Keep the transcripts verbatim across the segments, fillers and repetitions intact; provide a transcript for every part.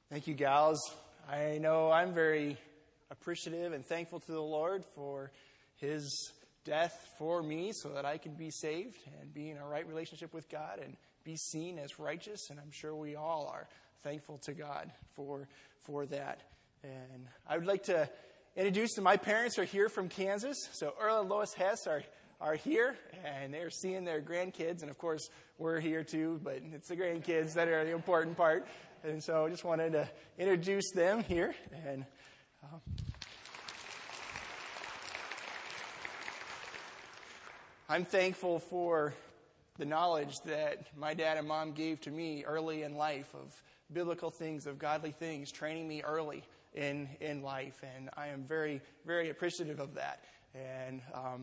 Thank you, gals. I know I'm very appreciative and thankful to the Lord for His death for me so that I can be saved and be in a right relationship with God and be seen as righteous. And I'm sure we all are thankful to God for, for that. And I would like to introduce them. My parents are here from Kansas. So Earl and Lois Hess are, are here, and they're seeing their grandkids. And, of course, we're here too, but it's the grandkids that are the important part. And so I just wanted to introduce them here. And um, I'm thankful for the knowledge that my dad and mom gave to me early in life of biblical things, of godly things, training me early in, in life. And I am very, very appreciative of that. And um,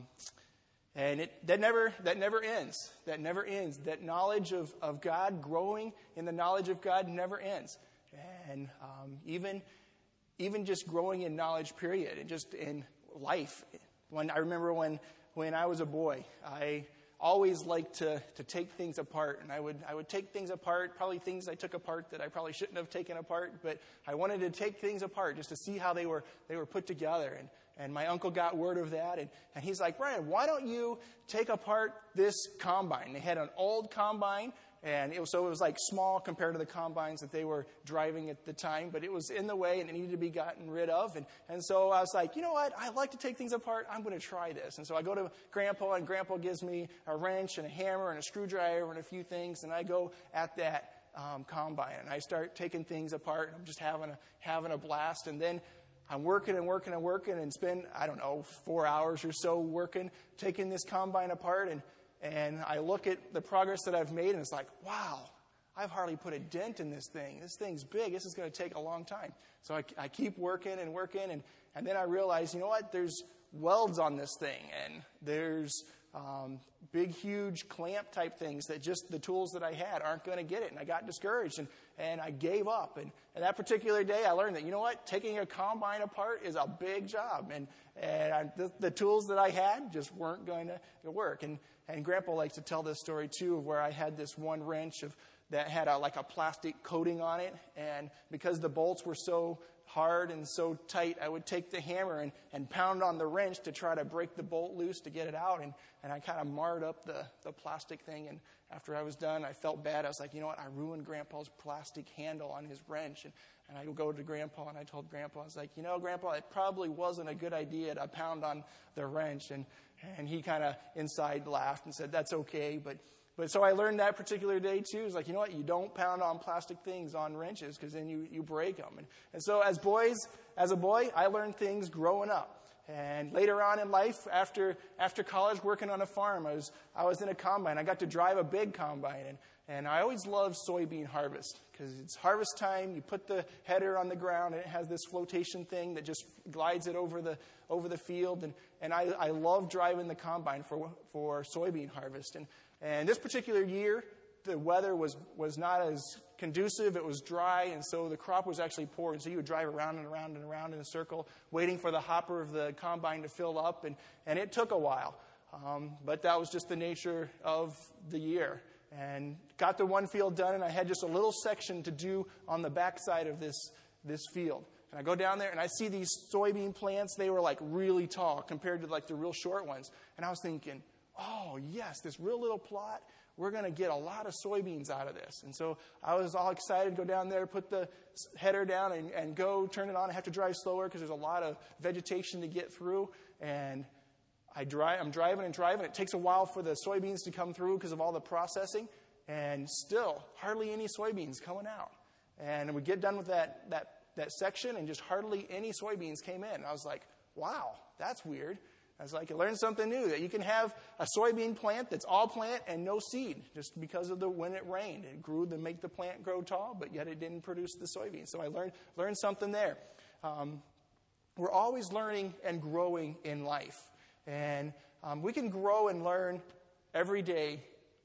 and it that never that never ends. That never ends. That knowledge of, of God, growing in the knowledge of God, never ends. And um, even even just growing in knowledge, period, and just in life. When I remember when when I was a boy, I always liked to to take things apart, and I would I would take things apart, probably things I took apart that I probably shouldn't have taken apart, but I wanted to take things apart just to see how they were they were put together. And And my uncle got word of that, and, and he's like, Brian, why don't you take apart this combine? They had an old combine, and it was, so it was like small compared to the combines that they were driving at the time, but it was in the way, and it needed to be gotten rid of. And, and so I was like, you know what? I like to take things apart. I'm going to try this. And so I go to Grandpa, and Grandpa gives me a wrench and a hammer and a screwdriver and a few things, and I go at that um, combine, and I start taking things apart, and I'm just having a, having a blast. And then I'm working and working and working and spend, I don't know, four hours or so working, taking this combine apart. And, and I look at the progress that I've made, and it's like, wow, I've hardly put a dent in this thing. This thing's big. This is going to take a long time. So I, I keep working and working. And, and then I realize, you know what? There's welds on this thing. And there's um, big, huge clamp type things that just the tools that I had aren't going to get it. And I got discouraged. And And I gave up. And, and that particular day, I learned that, you know what? Taking a combine apart is a big job. And, and I, the, the tools that I had just weren't going to work. And, and Grandpa likes to tell this story, too, of where I had this one wrench of that had a, like a plastic coating on it. And because the bolts were so hard and so tight, I would take the hammer and, and pound on the wrench to try to break the bolt loose to get it out. And, and I kind of marred up the, the plastic thing. And after I was done, I felt bad. I was like, you know what? I ruined Grandpa's plastic handle on his wrench. And, and I go to Grandpa, and I told Grandpa, I was like, you know, Grandpa, it probably wasn't a good idea to pound on the wrench. And, and he kind of inside laughed and said, that's okay. But But so I learned that particular day, too. It's like, you know what? You don't pound on plastic things on wrenches because then you, you break them. And, and so as boys, as a boy, I learned things growing up. And later on in life, after after college, working on a farm, I was I was in a combine. I got to drive a big combine. And, and I always loved soybean harvest because it's harvest time. You put the header on the ground, and it has this flotation thing that just glides it over the over the field. And, and I, I love driving the combine for for soybean harvest. And And this particular year, the weather was, was not as conducive. It was dry, and so the crop was actually poor. And so you would drive around and around and around in a circle, waiting for the hopper of the combine to fill up. And, and it took a while. Um, but that was just the nature of the year. And got the one field done, and I had just a little section to do on the backside of this, this field. And I go down there, and I see these soybean plants. They were like really tall compared to like the real short ones. And I was thinking, oh, yes, this real little plot, we're going to get a lot of soybeans out of this. And so I was all excited to go down there, put the header down, and, and go turn it on. I have to drive slower because there's a lot of vegetation to get through. And I drive, I'm driving and driving. It takes a while for the soybeans to come through because of all the processing. And still, hardly any soybeans coming out. And we get done with that, that, that section, and just hardly any soybeans came in. And I was like, wow, that's weird. I was like, I learned something new, that you can have a soybean plant that's all plant and no seed just because of the when it rained. It grew to make the plant grow tall, but yet it didn't produce the soybeans. So I learned learned something there. Um, we're always learning and growing in life. And um, we can grow and learn every day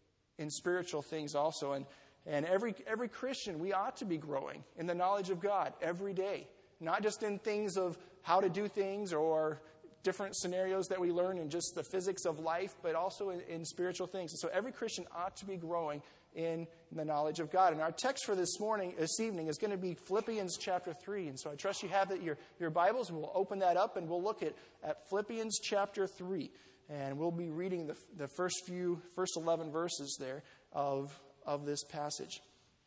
in spiritual things also. And, and every every Christian, we ought to be growing in the knowledge of God every day. Not just in things of how to do things or different scenarios that we learn in just the physics of life, but also in, in spiritual things. And so every Christian ought to be growing in the knowledge of God. And our text for this morning, this evening, is going to be Philippians chapter three. And so I trust you have that, your, your Bibles, and we'll open that up and we'll look at, at Philippians chapter three. And we'll be reading the, the first few, first eleven verses there of, of this passage.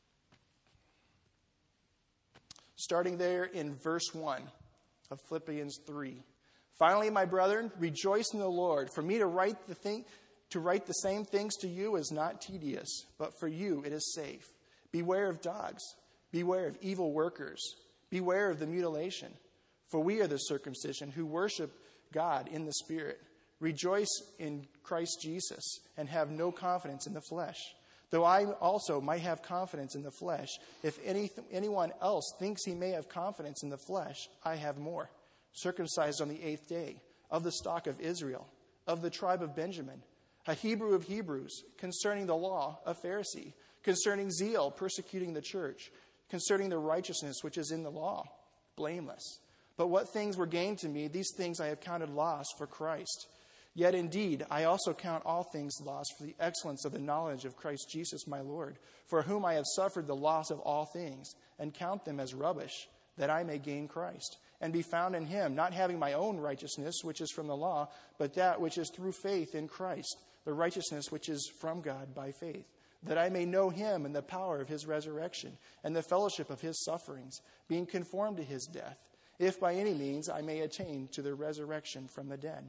Starting there in verse one of Philippians three. Finally, my brethren, rejoice in the Lord. For me to write the thing, to write the same things to you is not tedious, but for you it is safe. Beware of dogs. Beware of evil workers. Beware of the mutilation. For we are the circumcision who worship God in the Spirit. Rejoice in Christ Jesus and have no confidence in the flesh. Though I also might have confidence in the flesh, if any, anyone else thinks he may have confidence in the flesh, I have more. Circumcised on the eighth day, of the stock of Israel, of the tribe of Benjamin, a Hebrew of Hebrews, concerning the law, a Pharisee, concerning zeal, persecuting the church, concerning the righteousness which is in the law, blameless. But what things were gained to me, these things I have counted loss for Christ. Yet indeed, I also count all things lost for the excellence of the knowledge of Christ Jesus my Lord, for whom I have suffered the loss of all things, and count them as rubbish, that I may gain Christ, and be found in him, not having my own righteousness, which is from the law, but that which is through faith in Christ, the righteousness which is from God by faith, that I may know him and the power of his resurrection, and the fellowship of his sufferings, being conformed to his death, if by any means I may attain to the resurrection from the dead.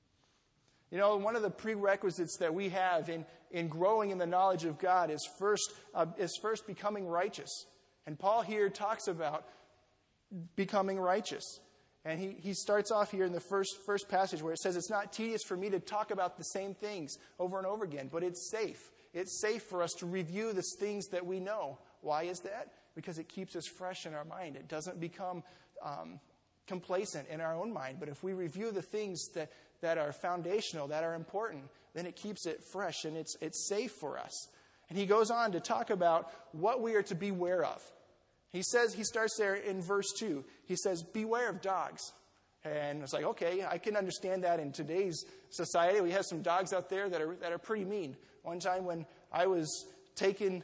You know, one of the prerequisites that we have in, in growing in the knowledge of God is first, uh, is first becoming righteous. And Paul here talks about becoming righteous. And he, he starts off here in the first, first passage where it says, it's not tedious for me to talk about the same things over and over again, but it's safe. It's safe for us to review the things that we know. Why is that? Because it keeps us fresh in our mind. It doesn't become um, complacent in our own mind. But if we review the things that that are foundational, that are important, then it keeps it fresh and it's it's safe for us. And he goes on to talk about what we are to beware of. He says, he starts there in verse two. He says, beware of dogs. And it's like, okay, I can understand that in today's society. We have some dogs out there that are that are pretty mean. One time when I was taking,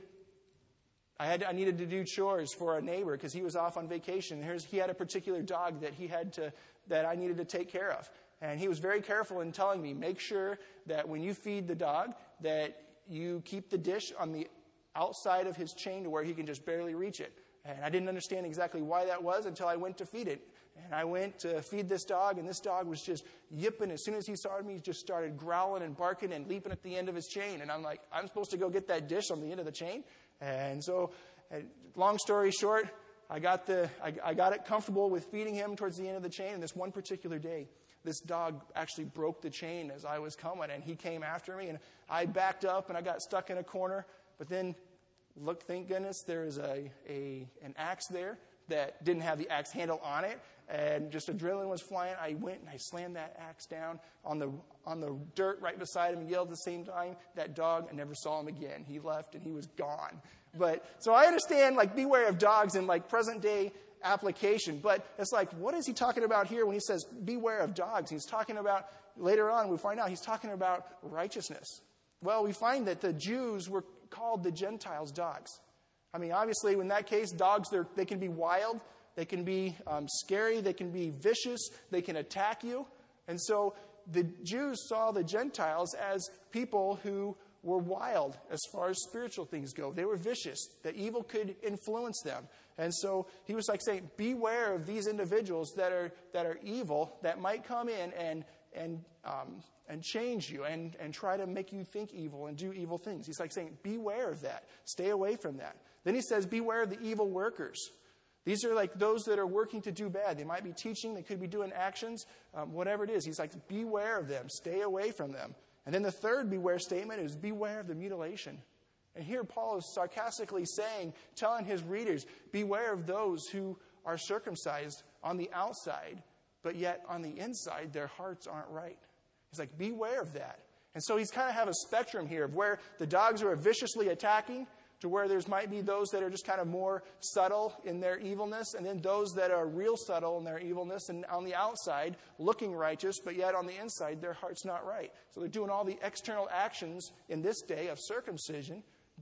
I had I needed to do chores for a neighbor because he was off on vacation. Here's, he had a particular dog that he had to that I needed to take care of. And he was very careful in telling me, make sure that when you feed the dog, that you keep the dish on the outside of his chain to where he can just barely reach it. And I didn't understand exactly why that was until I went to feed it. And I went to feed this dog, and this dog was just yipping. As soon as he saw me, he just started growling and barking and leaping at the end of his chain. And I'm like, I'm supposed to go get that dish on the end of the chain? And so, long story short, I got the I, I got it comfortable with feeding him towards the end of the chain. And this one particular day, this dog actually broke the chain as I was coming, and he came after me, and I backed up, and I got stuck in a corner. But then, look, thank goodness, there's a, a an axe there that didn't have the axe handle on it, and just adrenaline was flying. I went and I slammed that axe down on the on the dirt right beside him and yelled at the same time. That dog, I never saw him again. He left, and he was gone. But so I understand, like, beware of dogs in, like, present day application. But it's like, what is he talking about here when he says beware of dogs? He's talking about, later on we find out he's talking about righteousness. Well, we find that the Jews were called the Gentiles dogs. I mean, obviously, in that case, dogs, they can be wild, they can be um, scary, they can be vicious, they can attack you. And so the Jews saw the Gentiles as people who were wild as far as spiritual things go. They were vicious. The evil could influence them. And so he was like saying, beware of these individuals that are that are evil, that might come in and and um, and change you and, and try to make you think evil and do evil things. He's like saying, beware of that. Stay away from that. Then he says, beware of the evil workers. These are like those that are working to do bad. They might be teaching. They could be doing actions, um, whatever it is. He's like, beware of them. Stay away from them. And then the third beware statement is beware of the mutilation. And here Paul is sarcastically saying, telling his readers, beware of those who are circumcised on the outside, but yet on the inside their hearts aren't right. He's like, beware of that. And so he's kind of have a spectrum here of where the dogs are viciously attacking to where there's might be those that are just kind of more subtle in their evilness, and then those that are real subtle in their evilness and on the outside looking righteous, but yet on the inside their heart's not right. So they're doing all the external actions in this day of circumcision,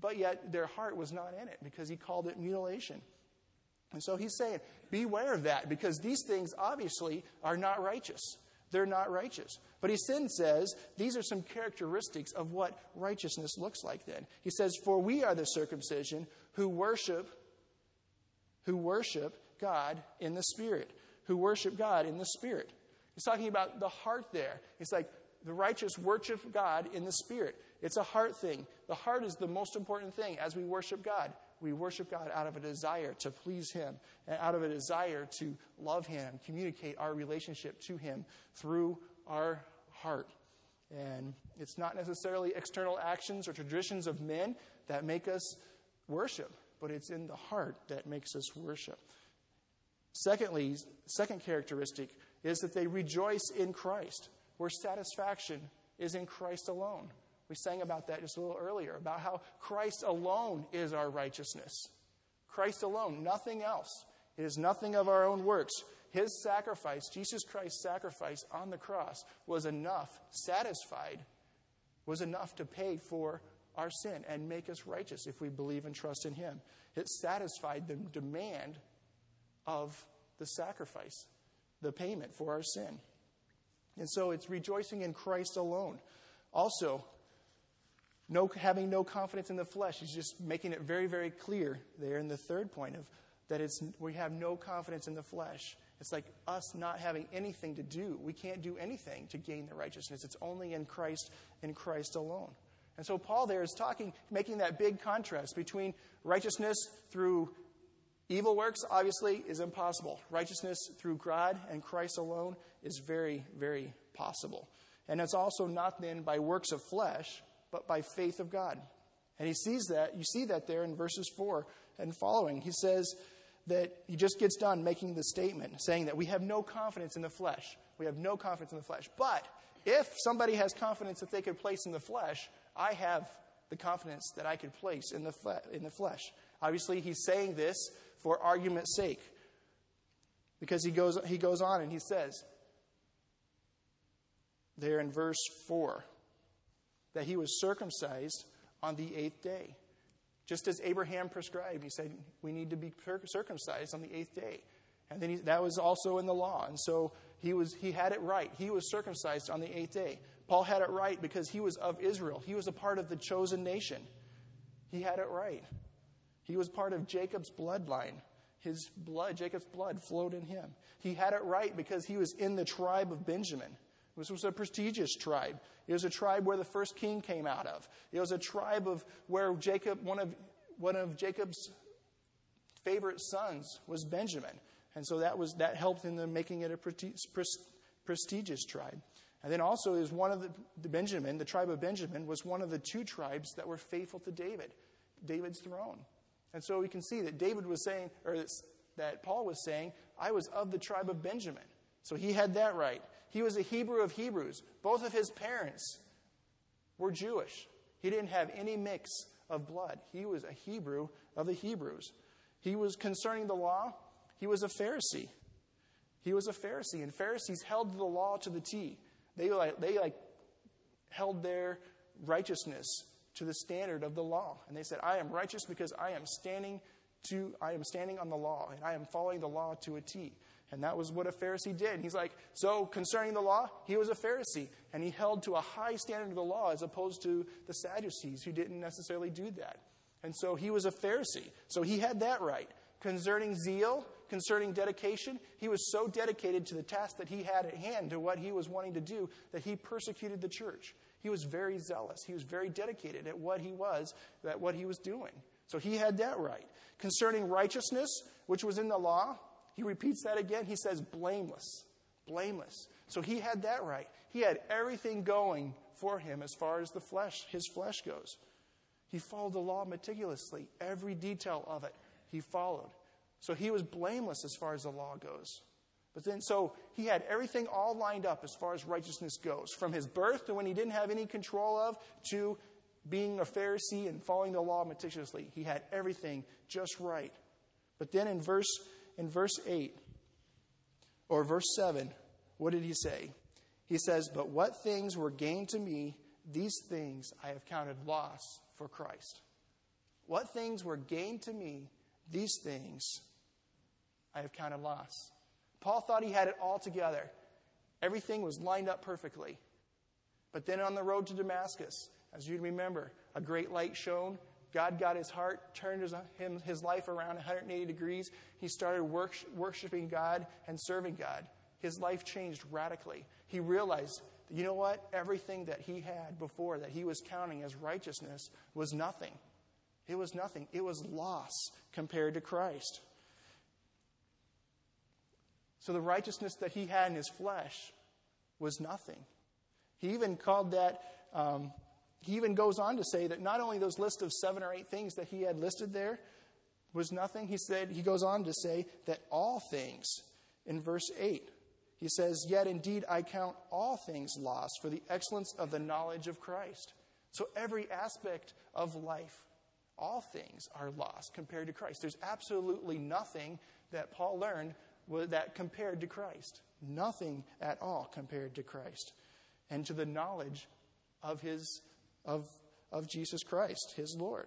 but yet their heart was not in it because he called it mutilation. And so he's saying, beware of that, because these things obviously are not righteous. They're not righteous. But he then says, these are some characteristics of what righteousness looks like then. He says, for we are the circumcision who worship, who worship God in the Spirit. Who worship God in the Spirit. He's talking about the heart there. It's like the righteous worship God in the Spirit. It's a heart thing. The heart is the most important thing as we worship God. We worship God out of a desire to please Him and out of a desire to love Him, communicate our relationship to Him through our heart. And it's not necessarily external actions or traditions of men that make us worship, but it's in the heart that makes us worship. Secondly, second characteristic is that they rejoice in Christ, where satisfaction is in Christ alone. We sang about that just a little earlier, about how Christ alone is our righteousness. Christ alone, nothing else. It is nothing of our own works. His sacrifice, Jesus Christ's sacrifice on the cross, was enough, satisfied, was enough to pay for our sin and make us righteous if we believe and trust in Him. It satisfied the demand of the sacrifice, the payment for our sin. And so it's rejoicing in Christ alone. Also, no, having no confidence in the flesh. He's just making it very, very clear there in the third point of that it's we have no confidence in the flesh. It's like us not having anything to do. We can't do anything to gain the righteousness. It's only in Christ, in Christ alone. And so Paul there is talking, making that big contrast between righteousness through evil works, obviously, is impossible. Righteousness through God and Christ alone is very, very possible. And it's also not then by works of flesh, but by faith of God. And he sees that, you see that there in verses four and following. He says that he just gets done making the statement, saying that we have no confidence in the flesh. We have no confidence in the flesh. But if somebody has confidence that they could place in the flesh, I have the confidence that I could place in the fle- in the flesh. Obviously, he's saying this for argument's sake. Because he goes he goes on and he says there in verse four that he was circumcised on the eighth day. Just as Abraham prescribed, he said we need to be circumcised on the eighth day. And then he, that was also in the law. And so he was he had it right. He was circumcised on the eighth day. Paul had it right because he was of Israel. He was a part of the chosen nation. He had it right. He was part of Jacob's bloodline. His blood, Jacob's blood flowed in him. He had it right because he was in the tribe of Benjamin. This was a prestigious tribe. It was a tribe where the first king came out of. It was a tribe of where Jacob, one of one of Jacob's favorite sons was Benjamin. And so that was that helped in them making it a prestigious tribe. And then also is one of the, the Benjamin, the tribe of Benjamin, was one of the two tribes that were faithful to David, David's throne. And so we can see that David was saying, or that Paul was saying, I was of the tribe of Benjamin. So he had that right. He was a Hebrew of Hebrews. Both of his parents were Jewish. He didn't have any mix of blood. He was a Hebrew of the Hebrews. He was concerning the law. He was a Pharisee. He was a Pharisee, and Pharisees held the law to the T. They like they like held their righteousness to the standard of the law, and they said, "I am righteous because I am standing to I am standing on the law, and I am following the law to a T." And that was what a Pharisee did. He's like, so concerning the law, he was a Pharisee, and he held to a high standard of the law as opposed to the Sadducees who didn't necessarily do that. And so he was a Pharisee. So he had that right. Concerning zeal, concerning dedication, he was so dedicated to the task that he had at hand, to what he was wanting to do, that he persecuted the church. He was very zealous. He was very dedicated at what he was, at what he was doing. So he had that right. Concerning righteousness, which was in the law, he repeats that again. He says blameless, blameless. So he had that right. He had everything going for him as far as the flesh, his flesh goes. He followed the law meticulously. Every detail of it he followed. So he was blameless as far as the law goes. But then, so he had everything all lined up as far as righteousness goes. From his birth to when he didn't have any control of, to being a Pharisee and following the law meticulously. He had everything just right. But then in verse in verse eight, or verse seven, what did he say? He says, "But what things were gained to me, these things I have counted loss for Christ." what things were gained to me, these things I have counted loss. Paul thought he had it all together. Everything was lined up perfectly. But then on the road to Damascus, as you remember, a great light shone. God got his heart, turned his, him, his life around one hundred eighty degrees. He started work, worshiping God and serving God. His life changed radically. He realized, that, you know what? Everything that he had before that he was counting as righteousness was nothing. It was nothing. It was loss compared to Christ. So the righteousness that he had in his flesh was nothing. He even called that... Um, He even goes on to say that not only those list of seven or eight things that he had listed there was nothing, he said, he goes on to say that all things, in verse eight, he says, yet indeed I count all things lost for the excellence of the knowledge of Christ. So every aspect of life, all things are lost compared to Christ. There's absolutely nothing that Paul learned that compared to Christ. Nothing at all compared to Christ and to the knowledge of his Of, of Jesus Christ, his Lord.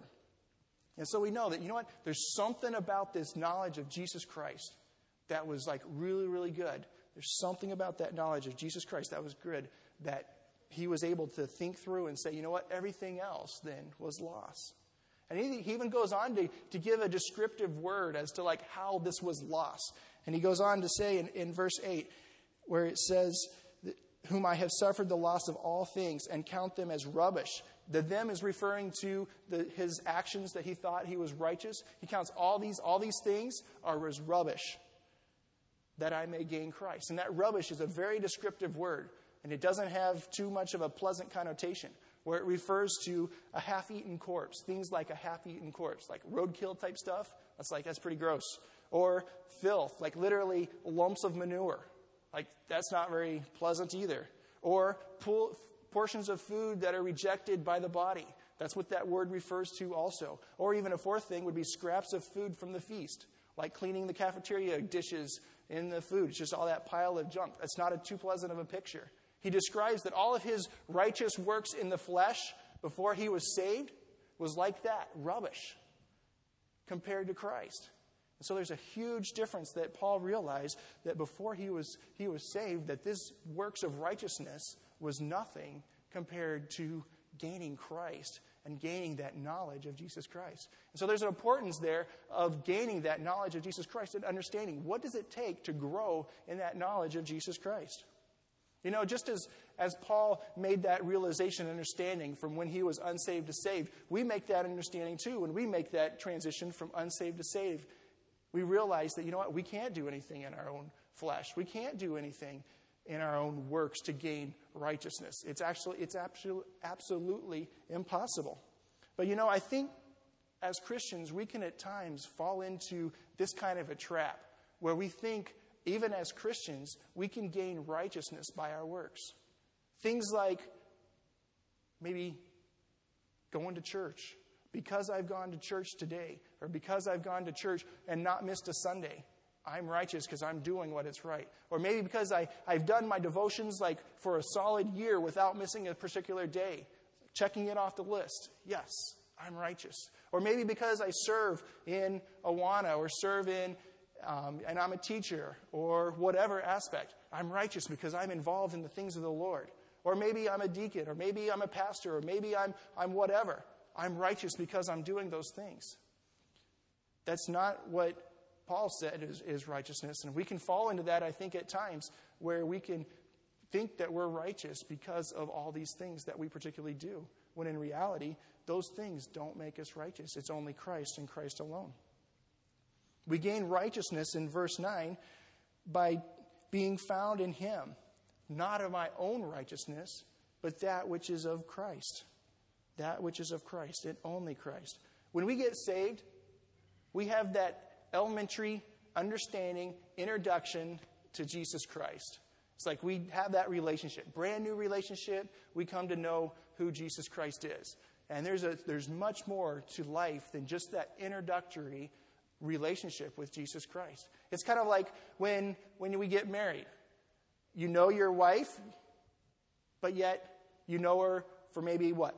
And so we know that, you know what? There's something about this knowledge of Jesus Christ that was like really, really good. There's something about that knowledge of Jesus Christ that was good that he was able to think through and say, you know what? Everything else then was loss. And he, he even goes on to, to give a descriptive word as to like how this was loss. And he goes on to say in, in verse eight, where it says, whom I have suffered the loss of all things and count them as rubbish. The them is referring to the, his actions that he thought he was righteous. He counts all these, all these things are as rubbish that I may gain Christ. And that rubbish is a very descriptive word. And it doesn't have too much of a pleasant connotation, where it refers to a half-eaten corpse. Things like a half-eaten corpse, like roadkill type stuff. That's like, that's pretty gross. Or filth, like literally lumps of manure. Like, that's not very pleasant either. Or pool, portions of food that are rejected by the body. That's what that word refers to also. Or even a fourth thing would be scraps of food from the feast, like cleaning the cafeteria dishes in the food. It's just all that pile of junk. That's not a too pleasant of a picture. He describes that all of his righteous works in the flesh before he was saved was like that, rubbish, compared to Christ. And so there's a huge difference that Paul realized that before he was he was saved, that this works of righteousness was nothing compared to gaining Christ and gaining that knowledge of Jesus Christ. And so there's an importance there of gaining that knowledge of Jesus Christ and understanding what does it take to grow in that knowledge of Jesus Christ. You know, just as, as Paul made that realization and understanding from when he was unsaved to saved, we make that understanding too when we make that transition from unsaved to saved. We realize that, you know what, we can't do anything in our own flesh. We can't do anything in our own works to gain righteousness. It's actually, it's absolutely, absolutely impossible. But, you know, I think as Christians, we can at times fall into this kind of a trap where we think, even as Christians, we can gain righteousness by our works. Things like maybe going to church. Because I've gone to church today, or because I've gone to church and not missed a Sunday, I'm righteous because I'm doing what is right. Or maybe because I, I've done my devotions like for a solid year without missing a particular day, checking it off the list. Yes, I'm righteous. Or maybe because I serve in Awana or serve in, um, and I'm a teacher or whatever aspect, I'm righteous because I'm involved in the things of the Lord. Or maybe I'm a deacon, or maybe I'm a pastor, or maybe I'm I'm whatever. I'm righteous because I'm doing those things. That's not what Paul said is, is righteousness. And we can fall into that, I think, at times where we can think that we're righteous because of all these things that we particularly do. When in reality, those things don't make us righteous. It's only Christ and Christ alone. We gain righteousness in verse nine by being found in him, not of my own righteousness, but that which is of Christ. That which is of Christ, and only Christ. When we get saved, we have that elementary understanding, introduction to Jesus Christ. It's like we have that relationship, brand new relationship. We come to know who Jesus Christ is. And there's a there's much more to life than just that introductory relationship with Jesus Christ. It's kind of like when when we get married. You know your wife, but yet you know her for maybe what?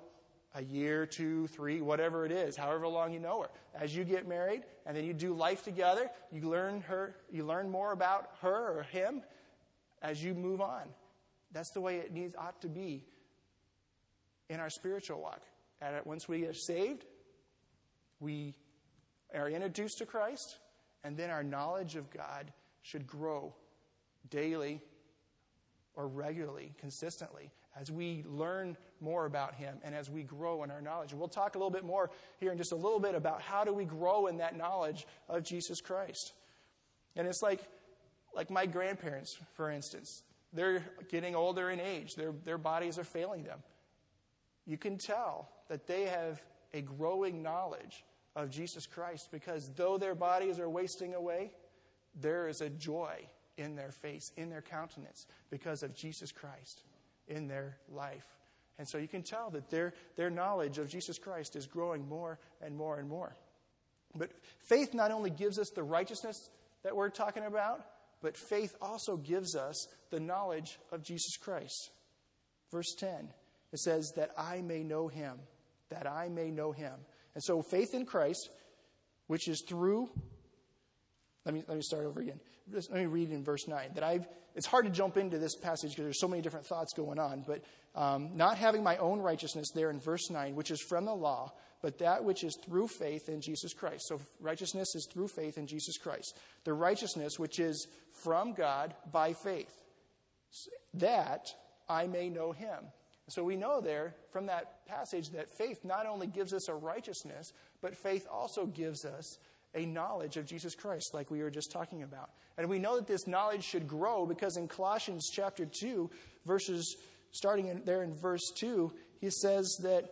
a year, two, three, whatever it is, however long you know her. As you get married and then you do life together, you learn her, you learn more about her or him as you move on. That's the way it needs ought to be in our spiritual walk. And once we get saved, we are introduced to Christ, and then our knowledge of God should grow daily or regularly, consistently, as we learn more about him and as we grow in our knowledge. And we'll talk a little bit more here in just a little bit about how do we grow in that knowledge of Jesus Christ. And it's like, like my grandparents, for instance. They're getting older in age. Their, their bodies are failing them. You can tell that they have a growing knowledge of Jesus Christ, because though their bodies are wasting away, there is a joy in their face, in their countenance, because of Jesus Christ in their life. And so you can tell that their, their knowledge of Jesus Christ is growing more and more and more. But faith not only gives us the righteousness that we're talking about, but faith also gives us the knowledge of Jesus Christ. Verse ten, it says, that I may know him, that I may know him. And so faith in Christ, which is through, let me let me start over again. Let me read in verse nine. That I've, it's hard to jump into this passage because there's so many different thoughts going on. But um, not having my own righteousness there in verse nine, which is from the law, but that which is through faith in Jesus Christ. So righteousness is through faith in Jesus Christ. The righteousness which is from God by faith, that I may know him. So we know there from that passage that faith not only gives us a righteousness, but faith also gives us a knowledge of Jesus Christ, like we were just talking about. And we know that this knowledge should grow because in Colossians chapter two, verses starting in, there in verse two, he says that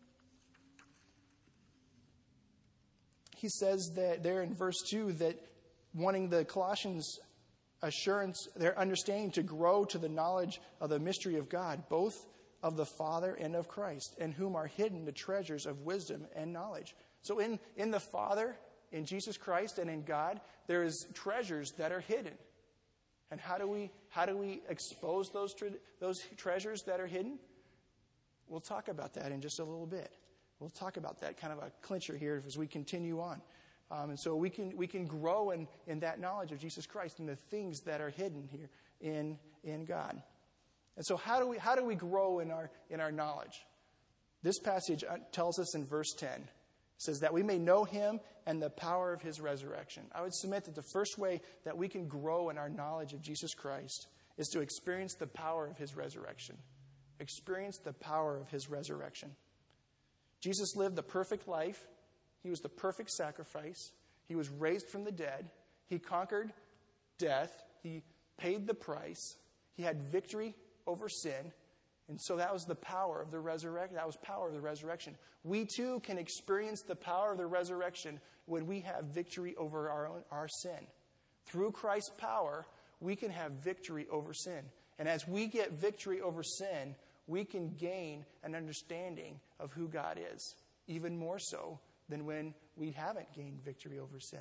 he says that there in verse two that wanting the Colossians assurance, their understanding to grow to the knowledge of the mystery of God, both of the Father and of Christ, in whom are hidden the treasures of wisdom and knowledge. So in, in the Father, in Jesus Christ, and in God, there is treasures that are hidden. And how do we how do we expose those tre- those treasures that are hidden? We'll talk about that in just a little bit. We'll talk about that, kind of a clincher here as we continue on. Um, and so we can we can grow in, in that knowledge of Jesus Christ and the things that are hidden here in in God. And so how do we how do we grow in our in our knowledge? This passage tells us in verse ten. It says that we may know him and the power of his resurrection. I would submit that the first way that we can grow in our knowledge of Jesus Christ is to experience the power of his resurrection. Experience the power of his resurrection. Jesus lived the perfect life. He was the perfect sacrifice. He was raised from the dead. He conquered death. He paid the price. He had victory over sin. And so that was the power of the resurrection. That was power of the resurrection. We too can experience the power of the resurrection when we have victory over our own, our sin. Through Christ's power, we can have victory over sin. And as we get victory over sin, we can gain an understanding of who God is, even more so than when we haven't gained victory over sin.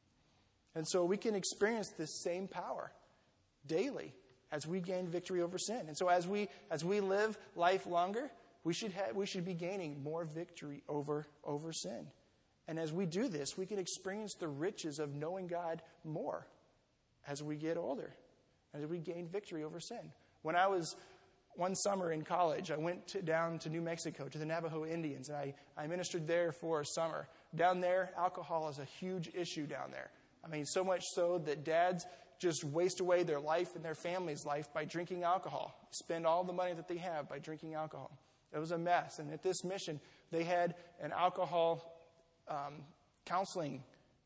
And so we can experience this same power daily as we gain victory over sin. And so as we as we live life longer, we should have, we should be gaining more victory over, over sin. And as we do this, we can experience the riches of knowing God more as we get older, as we gain victory over sin. When I was one summer in college, I went to, down to New Mexico to the Navajo Indians, and I, I ministered there for a summer. Down there, alcohol is a huge issue down there. I mean, so much so that dads just waste away their life and their family's life by drinking alcohol. Spend all the money that they have by drinking alcohol. It was a mess. And at this mission, they had an alcohol um, counseling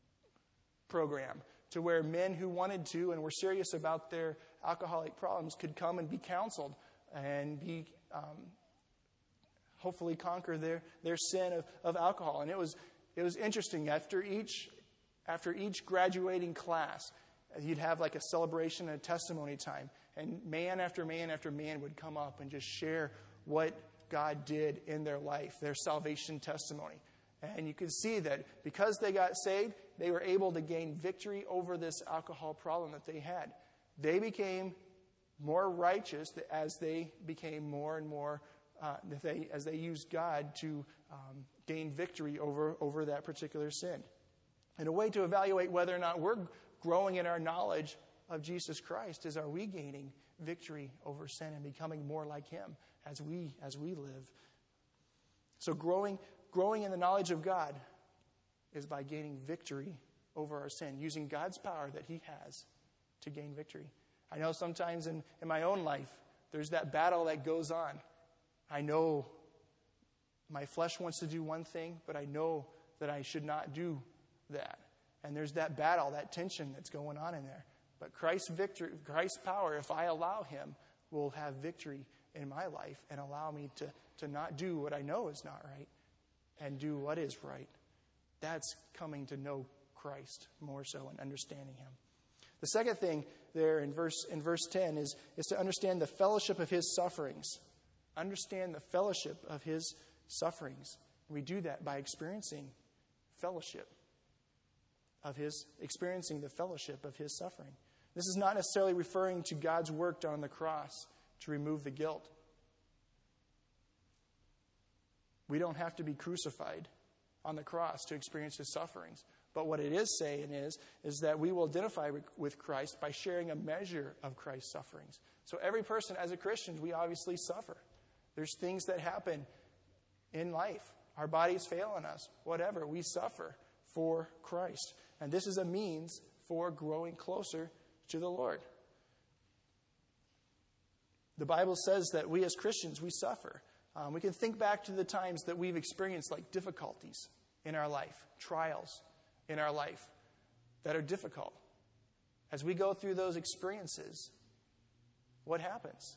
program to where men who wanted to and were serious about their alcoholic problems could come and be counseled and be um, hopefully conquer their, their sin of, of alcohol. And it was it was interesting. After each after each graduating class, you'd have like a celebration and a testimony time. And man after man after man would come up and just share what God did in their life, their salvation testimony. And you could see that because they got saved, they were able to gain victory over this alcohol problem that they had. They became more righteous as they became more and more uh, that they, as they use God to um, gain victory over, over that particular sin. And a way to evaluate whether or not we're growing in our knowledge of Jesus Christ is, are we gaining victory over sin and becoming more like him as we as we live? So growing growing in the knowledge of God is by gaining victory over our sin, using God's power that he has to gain victory. I know sometimes in, in my own life, there's that battle that goes on. I know my flesh wants to do one thing, but I know that I should not do that. And there's that battle, that tension that's going on in there. But Christ's victory, Christ's power, if I allow him, will have victory in my life and allow me to, to not do what I know is not right and do what is right. That's coming to know Christ more so and understanding him. The second thing there in verse in verse ten is, is to understand the fellowship of his sufferings. Understand the fellowship of his sufferings. We do that by experiencing fellowship of his, experiencing the fellowship of his suffering. This is not necessarily referring to God's work on the cross to remove the guilt. We don't have to be crucified on the cross to experience his sufferings. But what it is saying is, is that we will identify with Christ by sharing a measure of Christ's sufferings. So every person, as a Christian, we obviously suffer. There's things that happen in life. Our bodies fail on us. Whatever. We suffer for Christ. And this is a means for growing closer to the Lord. The Bible says that we as Christians, we suffer. Um, we can think back to the times that we've experienced like difficulties in our life, trials in our life that are difficult. As we go through those experiences, what happens?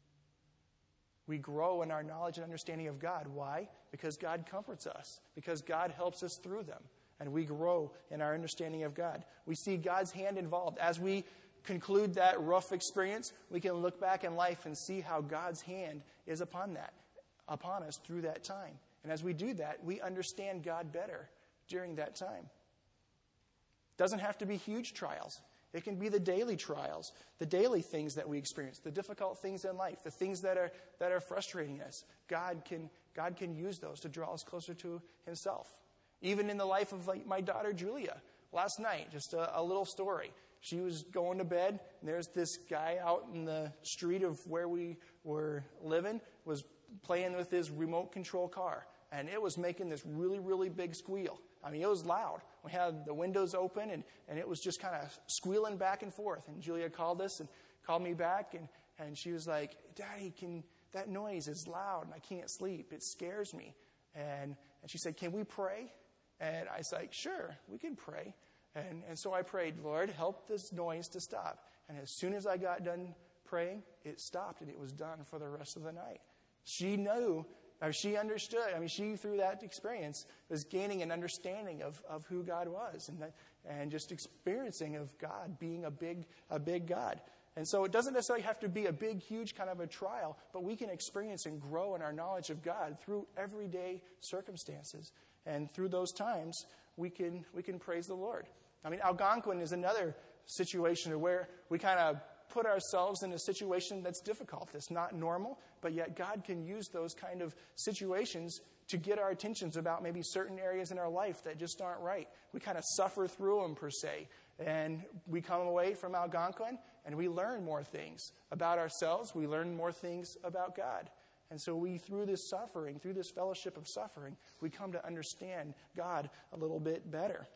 We grow in our knowledge and understanding of God. Why? Because God comforts us. Because God helps us through them. And we grow in our understanding of God. We see God's hand involved. As we conclude that rough experience, we can look back in life and see how God's hand is upon that, upon us through that time. And as we do that, we understand God better during that time. It doesn't have to be huge trials. It can be the daily trials, the daily things that we experience, the difficult things in life, the things that are that are frustrating us. God can God can use those to draw us closer to himself. Even in the life of like my daughter Julia, last night, just a, a little story. She was going to bed, and there's this guy out in the street of where we were living, was playing with his remote control car, and it was making this really, really big squeal. I mean, it was loud. We had the windows open, and, and it was just kind of squealing back and forth. And Julia called us and called me back, and, and she was like, Daddy, can that noise is loud, and I can't sleep. It scares me. And, and she said, can we pray? And I was like, sure, we can pray. And, and so I prayed, Lord, help this noise to stop. And as soon as I got done praying, it stopped, and it was done for the rest of the night. She knew, or she understood. I mean, she, through that experience, was gaining an understanding of, of who God was, and that, and just experiencing of God being a big, a big God. And so it doesn't necessarily have to be a big, huge kind of a trial, but we can experience and grow in our knowledge of God through everyday circumstances. And through those times, we can we can praise the Lord. I mean, Algonquin is another situation where we kind of put ourselves in a situation that's difficult, that's not normal, but yet God can use those kind of situations to get our attentions about maybe certain areas in our life that just aren't right. We kind of suffer through them, per se, and we come away from Algonquin and we learn more things about ourselves. We learn more things about God. And so we, through this suffering, through this fellowship of suffering, we come to understand God a little bit better.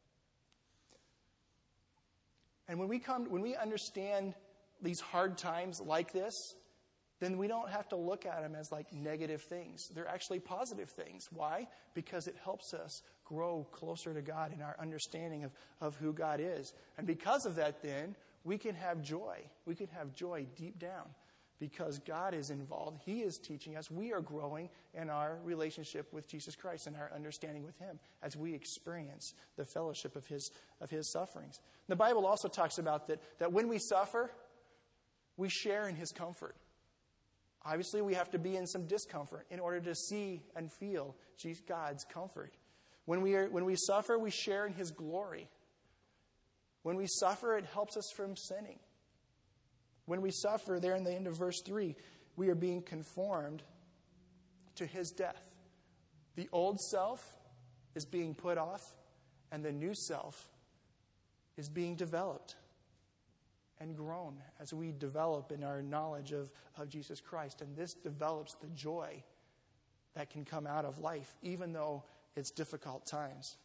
And when we come, when we understand these hard times like this, then we don't have to look at them as like negative things. They're actually positive things. Why? Because it helps us grow closer to God in our understanding of, of who God is. And because of that, then, we can have joy. We can have joy deep down because God is involved. He is teaching us. We are growing in our relationship with Jesus Christ and our understanding with him as we experience the fellowship of his, of his sufferings. The Bible also talks about that, that when we suffer, we share in his comfort. Obviously, we have to be in some discomfort in order to see and feel God's comfort. When we are, when we suffer, we share in his glory. When we suffer, it helps us from sinning. When we suffer, there in the end of verse three, we are being conformed to his death. The old self is being put off, and the new self is being developed and grown as we develop in our knowledge of, of Jesus Christ. And this develops the joy that can come out of life, even though it's difficult times.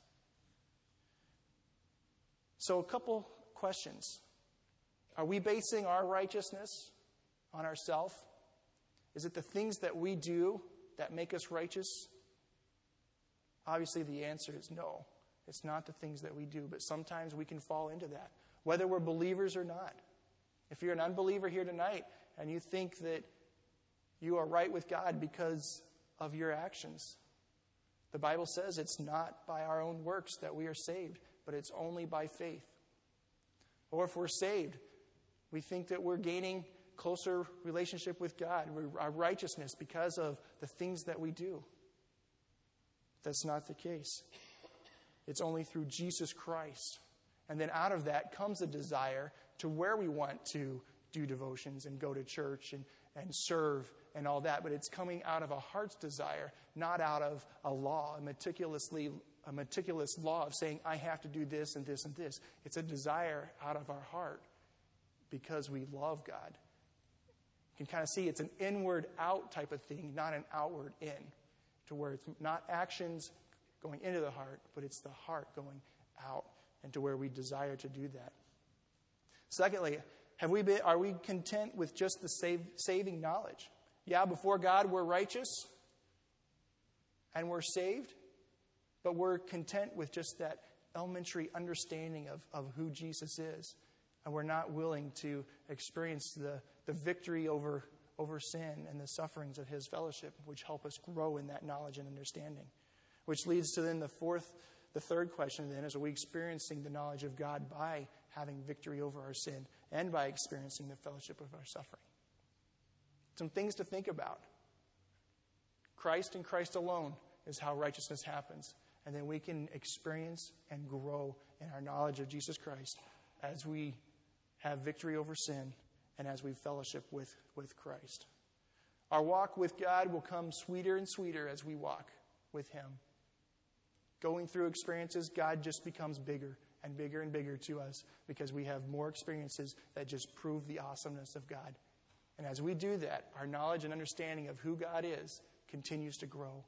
So a couple questions. Are we basing our righteousness on ourselves? Is it the things that we do that make us righteous? Obviously, the answer is no. It's not the things that we do, but sometimes we can fall into that, whether we're believers or not. If you're an unbeliever here tonight and you think that you are right with God because of your actions, the Bible says it's not by our own works that we are saved, but it's only by faith. Or if we're saved, we think that we're gaining closer relationship with God, our righteousness, because of the things that we do. That's not the case. It's only through Jesus Christ. And then out of that comes a desire to where we want to do devotions and go to church and, and serve and all that. But it's coming out of a heart's desire, not out of a law, a meticulously a meticulous law of saying, I have to do this and this and this. It's a desire out of our heart because we love God. You can kind of see it's an inward out type of thing, not an outward in, to where it's not actions going into the heart, but it's the heart going out and to where we desire to do that. Secondly, have we been, are we content with just the save, saving knowledge? Yeah, before God we're righteous and we're saved, but we're content with just that elementary understanding of, of who Jesus is. And we're not willing to experience the, the victory over, over sin and the sufferings of his fellowship, which help us grow in that knowledge and understanding. Which leads to then the fourth, the third question then, is are we experiencing the knowledge of God by having victory over our sin and by experiencing the fellowship of our suffering? Some things to think about. Christ and Christ alone is how righteousness happens. And then we can experience and grow in our knowledge of Jesus Christ as we have victory over sin and as we fellowship with, with Christ. Our walk with God will come sweeter and sweeter as we walk with him. Going through experiences, God just becomes bigger and bigger and bigger to us because we have more experiences that just prove the awesomeness of God. And as we do that, our knowledge and understanding of who God is continues to grow.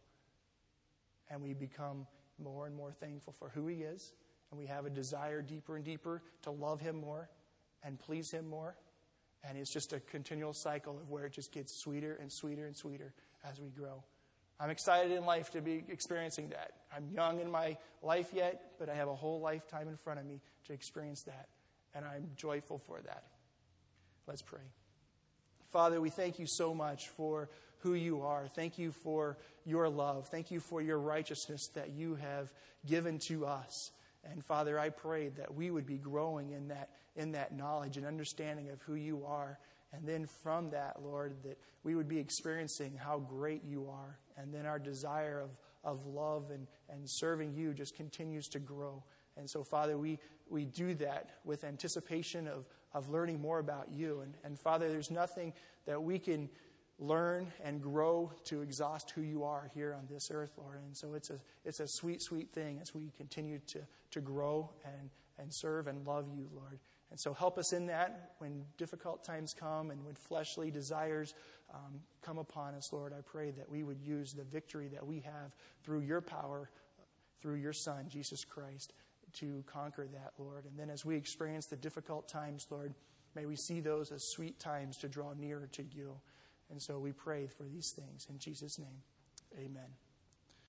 And we become more and more thankful for who he is. And we have a desire deeper and deeper to love him more and please him more. And it's just a continual cycle of where it just gets sweeter and sweeter and sweeter as we grow. I'm excited in life to be experiencing that. I'm young in my life yet, but I have a whole lifetime in front of me to experience that. And I'm joyful for that. Let's pray. Father, we thank you so much for who you are. Thank you for your love. Thank you for your righteousness that you have given to us. And Father, I pray that we would be growing in that, in that knowledge and understanding of who you are. And then from that, Lord, that we would be experiencing how great you are. And then our desire of, of love and, and serving you just continues to grow. And so, Father, we, we do that with anticipation of, of learning more about you. And, and Father, there's nothing that we can learn and grow to exhaust who you are here on this earth, Lord. And so it's a it's a sweet, sweet thing as we continue to, to grow and, and serve and love you, Lord. And so help us in that when difficult times come and when fleshly desires um, come upon us, Lord. I pray that we would use the victory that we have through your power, through your Son, Jesus Christ, to conquer that, Lord. And then as we experience the difficult times, Lord, may we see those as sweet times to draw nearer to you. And so we pray for these things. In Jesus' name, amen.